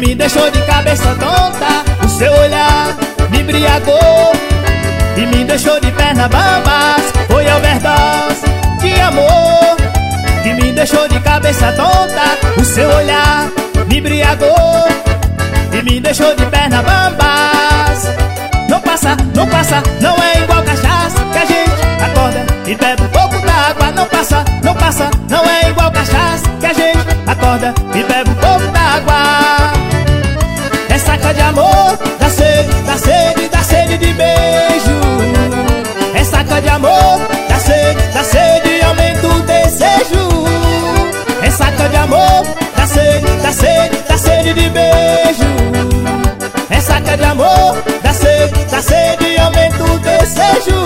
me deixou de cabeça tonta. O seu olhar me embriagou e me deixou de perna bambas. Foi overdose de amor que me deixou de cabeça tonta. O seu olhar me embriagou e me deixou de perna bambas. Não passa, não passa, não é igual cachaça que a gente acorda e bebe um pouco d'água. Não passa, não passa, não é igual cachaça que a gente acorda e bebe um pouco d'água. Ressaca de amor, dá sede, dá sede, dá sede de beijo. Ressaca de amor, dá sede, aumenta o desejo. Ressaca de amor, dá sede, dá sede, dá sede de beijo. Ressaca de amor, dá sede, aumenta o desejo.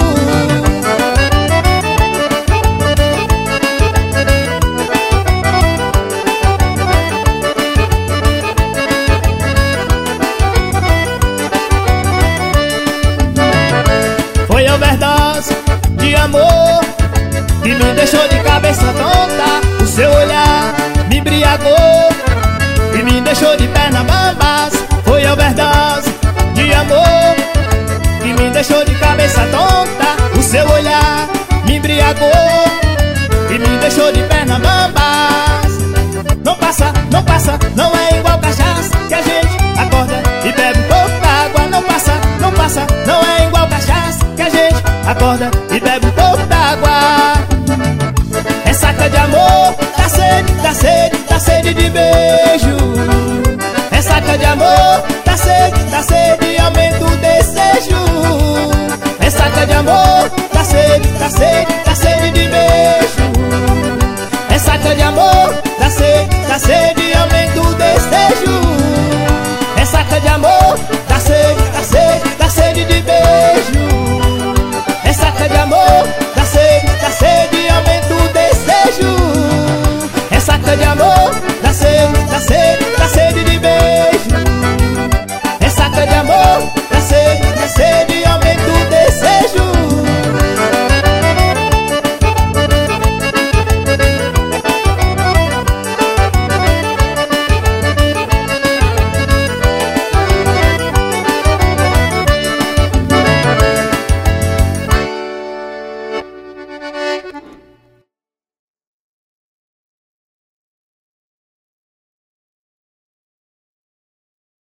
Foi overdose de amor que me deixou de cabeça tonta. O seu olhar me embriagou e me deixou de perna bambas. Foi overdose de amor que me deixou de cabeça tonta. O seu olhar me embriagou e me deixou de perna bambas. Não passa, não passa, não é igual cachaça que a gente acorda e bebe um pouco d'água. Não passa, não passa, não é igual cachaça que a gente acorda e bebe um pouco d'água. Ressaca de amor, dá sede, dá sede, dá sede de